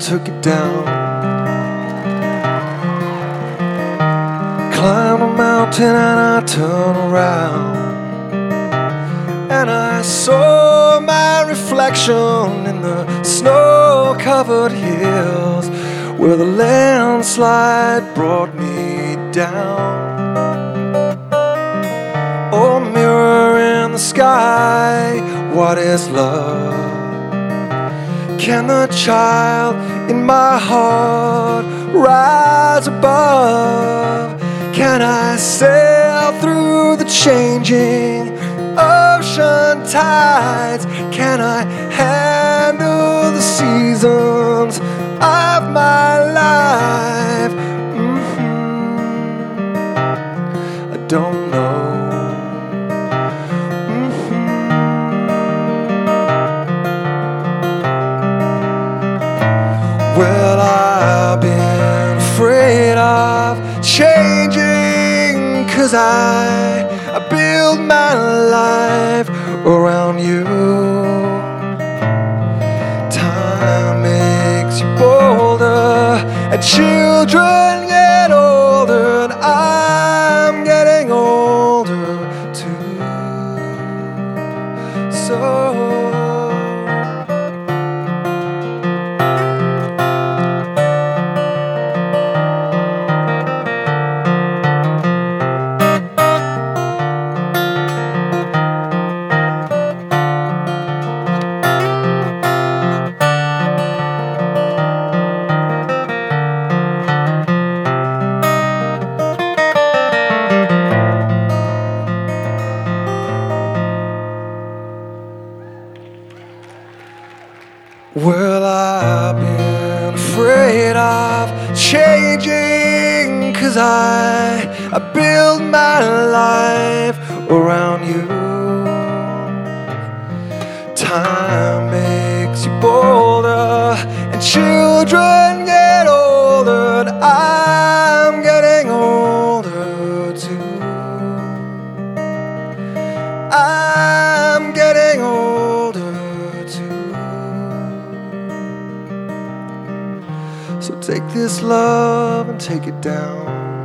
took it down. Climbed a mountain and I turned around, and I saw my reflection in the snow-covered hills where the landslide brought me down. Oh, mirror in the sky, what is love? Can the child in my heart rise above? Can I sail through the changing ocean tides? Can I handle the seasons of my life? I don't know. Well, I've been afraid of changing, 'cause I build my life around you. Time makes you bolder, and children get older, and I'm getting older too. So well, I've been afraid of changing, 'cause I build my life around you. Time makes you bolder, and children get older, and I'm getting older too. I'm getting older too. So take this love and take it down.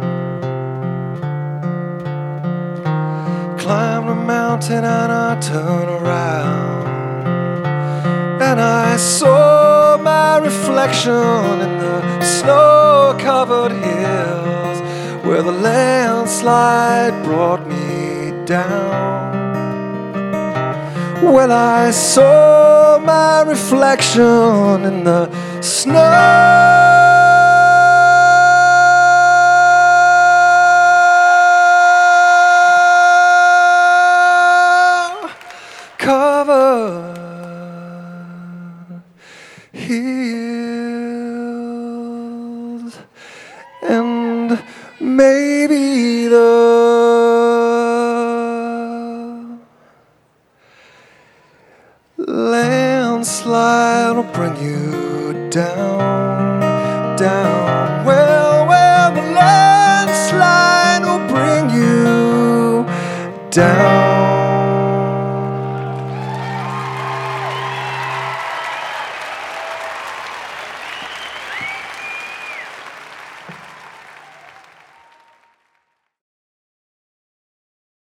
Climb the mountain and I turn around, and I saw my reflection in the snow-covered hills where the landslide brought me down. Well, I saw my reflection in the snow-covered hills, and maybe the landslide will bring you down, down. Well, the landslide will bring you down.